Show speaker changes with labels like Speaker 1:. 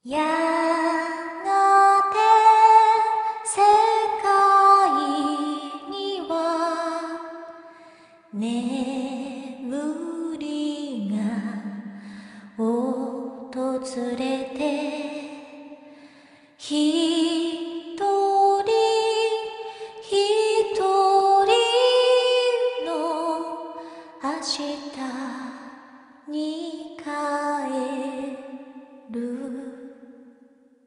Speaker 1: やがて世界には眠りが訪れて一人一人の明日に変